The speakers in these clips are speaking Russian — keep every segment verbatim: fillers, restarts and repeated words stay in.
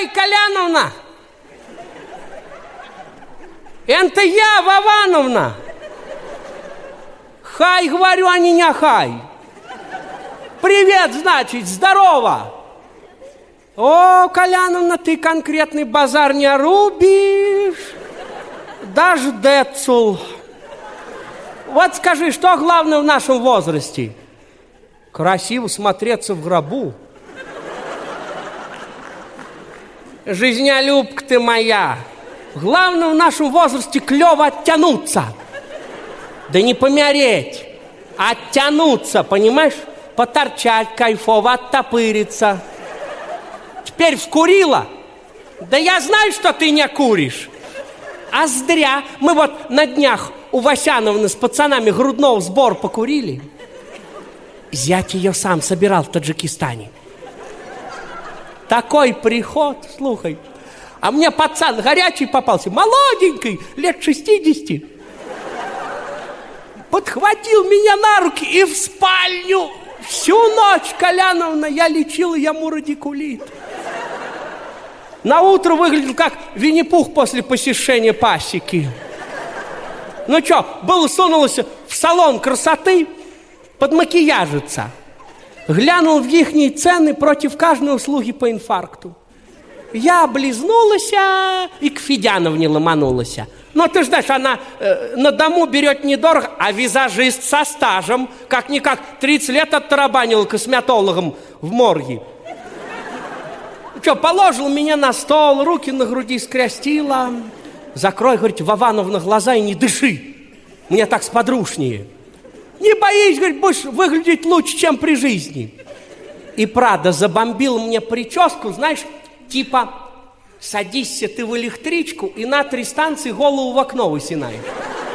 Хай, Коляновна! Это я, Вовановна! Хай, говорю, а не няхай. Привет, значит, здорово. О, Коляновна, ты конкретный базар не рубишь. Даже децл. Вот скажи, что главное в нашем возрасте? Красиво смотреться в гробу. Жизнелюбка ты моя. Главное в нашем возрасте клево оттянуться. Да не помереть, а оттянуться, понимаешь? Поторчать кайфово, оттопыриться. Теперь вкурила? Да я знаю, что ты не куришь. А зря. Мы вот на днях у Васяновны с пацанами грудного сбора покурили. Зять ее сам собирал в Таджикистане. Такой приход, слухай. А мне пацан горячий попался, молоденький, лет шестидесяти. Подхватил меня на руки и в спальню. Всю ночь, Коляновна, я лечил ему радикулит. На утро выглядел как Винни-Пух после посещения пасеки. Ну что, было сунулось в салон красоты подмакияжиться. Глянул в ихние цены против каждой услуги по инфаркту. Я облизнулась и к Федяновне ломанулась. Но ты ж знаешь, она э, на дому берет недорого, а визажист со стажем, как-никак, тридцать лет оттарабанил косметологом в морге. Что, положил меня на стол, руки на груди скрестила. Закрой, говорит, Вовановна, глаза и не дыши. Мне так сподручнее. Не боись, говорит, будешь выглядеть лучше, чем при жизни. И правда, забомбил мне прическу, знаешь, типа... Садись ты в электричку и на три станции голову в окно высинаешь.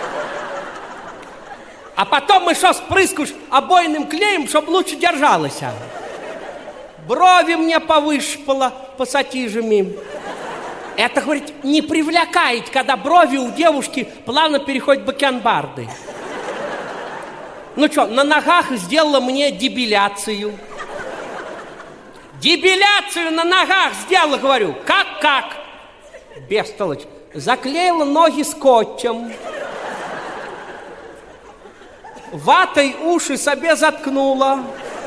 А потом еще спрыскаешь обойным клеем, чтобы лучше держалась. Брови мне повышпала пассатижами. Это, говорит, не привлекает, когда брови у девушки плавно переходят в бакенбарды. Ну что, на ногах сделала мне дебиляцию. Дебиляцию на ногах сделала, говорю. Как-как? Бестолочь. Заклеила ноги скотчем. Ватой уши себе заткнула.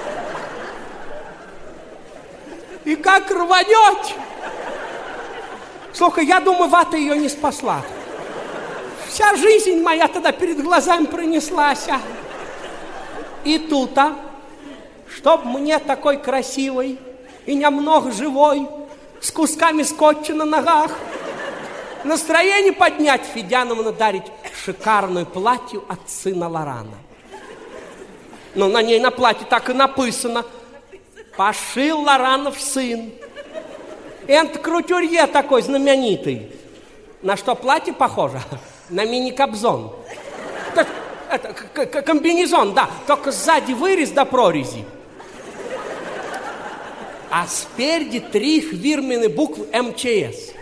И как рванет. Слушай, я думаю, вата ее не спасла. Вся жизнь моя тогда перед глазами пронеслась. И тут, а, чтоб мне такой красивый и немного живой, с кусками скотча на ногах, настроение поднять, Федяновна дарить шикарное платье от сына Лорана. Но на ней на платье так и написано: пошил Лоранов сын. Это крутюрье такой знаменитый. На что платье похоже? На мини-кобзон. Это комбинезон, да, только сзади вырез до прорези. А спереди три фирменные буквы эм че эс.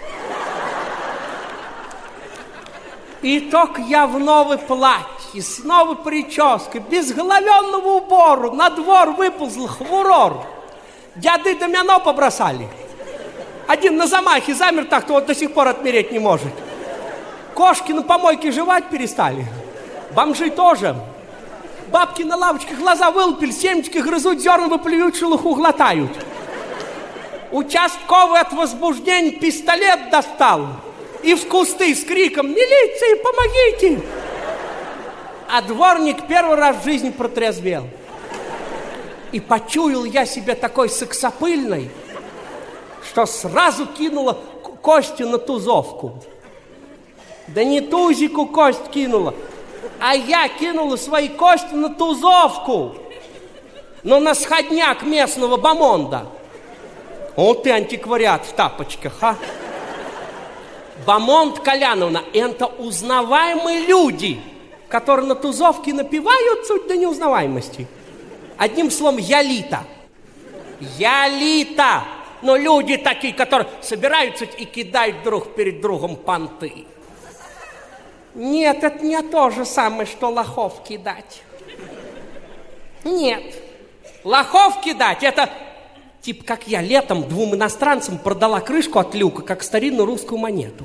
И только я в новой платье, с новой прической, без головенного убору, на двор выползл хвурор. Дяды домино побросали. Один на замахе замер так, то вот до сих пор отмереть не может. Кошки на помойке жевать перестали. Бомжи тоже. Бабки на лавочке глаза вылупили, семечки грызут, зерна выплюют, шелуху глотают. Участковый от возбуждения пистолет достал и в кусты с криком: «Милиция, помогите!» А дворник первый раз в жизни протрезвел. И почуял я себя такой сексапыльной, что сразу кинула кости на тузовку. Да не тузику кость кинула, а я кинула свои кости на тузовку, но на сходняк местного бомонда. Вот ты антиквариат в тапочках, а? Бомонд, Коляновна, это узнаваемые люди, которые на тузовке напивают суть до неузнаваемости. Одним словом, ялита. Ялита. Но люди такие, которые собираются и кидают друг перед другом понты. Нет, это не то же самое, что лохов кидать. Нет. Лохов кидать — это типа как я летом двум иностранцам продала крышку от люка, как старинную русскую монету.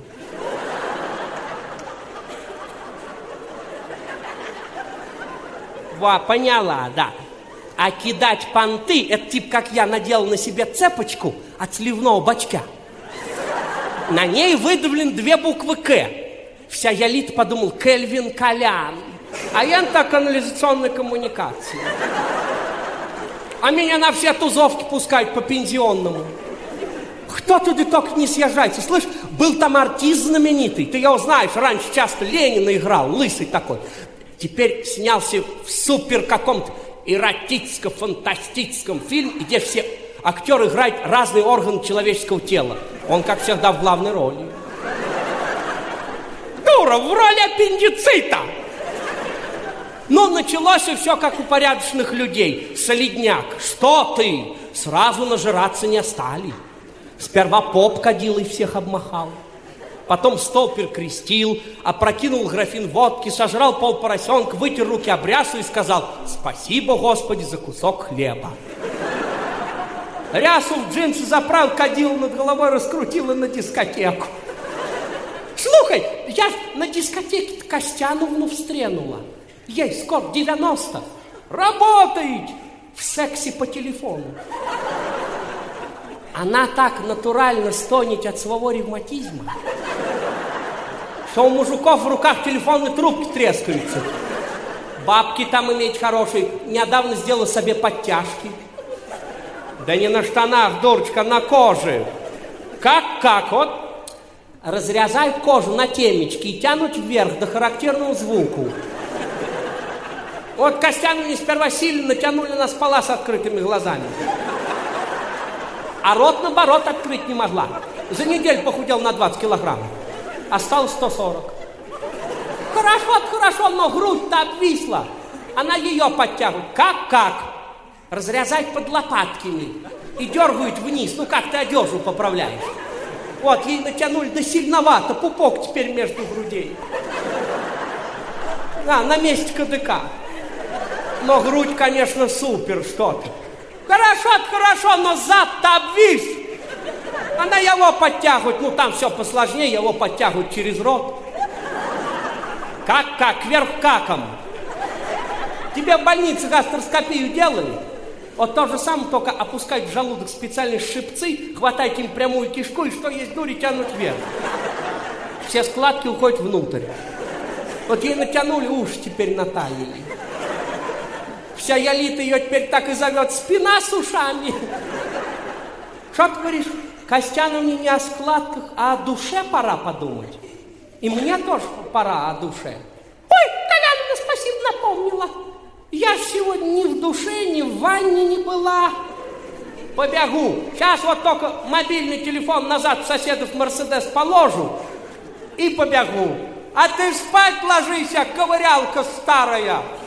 Во, поняла, да. А кидать понты, это типа как я надел на себе цепочку от сливного бачка. На ней выдавлен две буквы «К». Вся ялита подумал: Кельвин Колян. А я на канализационной коммуникации. А меня на все тузовки пускают по пенсионному. Кто туда только не съезжается. Слышь, был там артист знаменитый. Ты его знаешь, раньше часто Ленина играл, лысый такой. Теперь снялся в супер каком-то эротическо-фантастическом фильме, где все актеры играют разные органы человеческого тела. Он, как всегда, в главной роли. Дура, в роли аппендицита! Но началось все как у порядочных людей. Солидняк. Что ты? Сразу нажираться не стали. Сперва поп кадил и всех обмахал. Потом стол перекрестил, опрокинул графин водки, сожрал пол поросенка, вытер руки об рясу и сказал: спасибо, Господи, за кусок хлеба. Рясу в джинсы заправил, кадил над головой, раскрутила на дискотеку. Слухай, я на дискотеке Костяновну встренула. Ей скоро девяносто. Работает в сексе по телефону. Она так натурально стонет от своего ревматизма, что у мужиков в руках телефонные трубки трескаются. Бабки там иметь хорошие. Недавно сделала себе подтяжки. Да не на штанах, дурочка, на коже. Как-как, вот разрезают кожу на темечки и тянут вверх до характерного звуку. Вот Костяновне сперва сильно натянули, она спала с открытыми глазами. А рот, наоборот, открыть не могла. За неделю похудел на двадцать килограммов. Осталось сто сорок. Хорошо, хорошо, но грудь-то обвисла. Она ее подтягивает. Как-как? Разрезать под лопатками. И дергают вниз. Ну, как ты одежду поправляешь? Вот, ей натянули, да сильновато. Пупок теперь между грудей. А, на месте КДК. Но грудь, конечно, супер, что ты. Хорошо, хорошо, но зад-то обвис. Она его подтягивает, ну там все посложнее, его подтягивают через рот. Как-как, вверх каком. Тебе в больнице гастроскопию делали? Вот то же самое, только опускать в желудок специальные шипцы, хватать им прямую кишку и что есть дури тянуть вверх. Все складки уходят внутрь. Вот ей натянули уши теперь на талии. Вся ялита ее теперь так и зовет: спина с ушами. Что ты говоришь? Костяновне не о складках, а о душе пора подумать. И мне тоже пора о душе. Ой, Коляновна, спасибо, напомнила. Я ж сегодня ни в душе, ни в ванне не была. Побегу. Сейчас вот только мобильный телефон назад в соседов Мерседес положу и побегу. А ты спать ложись, ковырялка старая.